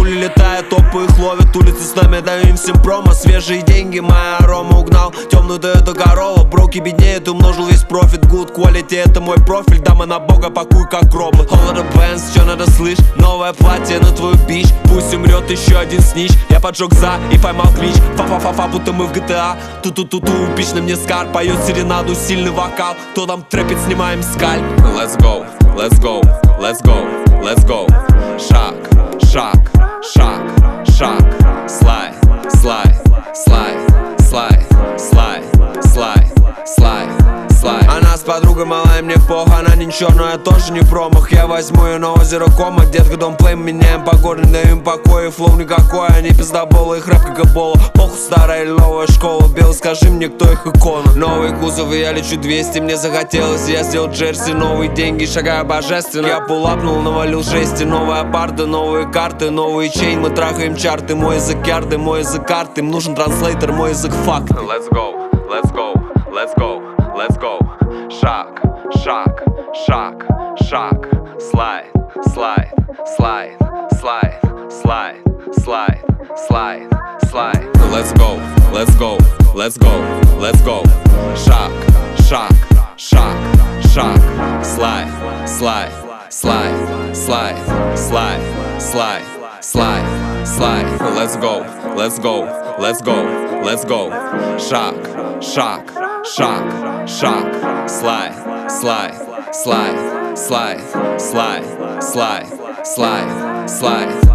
Пули летают, топы их ловят, улицы с нами даем всем промо. Свежие деньги, моя арома угнал темную Toyota Corolla. Броки беднеют, умножил весь профит. Good quality, это мой профиль. Дама на бога, пакуй как робот. All of the bands, чё надо слышь? Новое платье на твою бич. Пусть умрет еще один снич. Я поджег за и поймал клич. Фа-фа-фа-фа, будто мы в GTA. Ту-ту-ту-ту, пич на мне скар. Поет серенаду, сильный вокал. Кто там трэпит, снимаем скальп. Let's go, let's go, let's go, let's go. Шаг, шаг, шаг, шаг. Слайд, слайд, слайд, слайд, слайд, слайд, слайд, слайд. Она с подругой малая, мне пох. Она не черная, но я тоже не промах. Я возьму ее на озеро Кома. Детка, дом плей, меняем погоду, не даем покоя. Флоу никакой, они пиздоболы, их рэп как эбола. Похуй, старая или новая школа. Белый, скажи мне, кто их икона. Новые кузовы, я лечу 200. Мне захотелось, я сделал джерси. Новые деньги, шагаю божественно. Я пулапнул, навалил жести. Новая парта, новые карты, новые чейн. Мы трахаем чарты, мой язык ярды, мой язык карты. Им нужен транслейтер, мой язык факт. Let's go, let's go, let's go, let's go. Шаг, шаг, шаг, шаг. Слайд, слайд, слайд, слайд, слайд, слайд, слайд, слайд. Let's go, let's go, let's go, let's go. Шаг, шаг, шаг, шаг. Слайд, слайд, слайд, слайд, слайд, слайд, слайд, слайд. Let's go, let's go, let's go, let's go. Шаг, шаг, шаг, шаг. Слайд, слайд, слайд, слайд, слайд, слайд, слайд, слайд.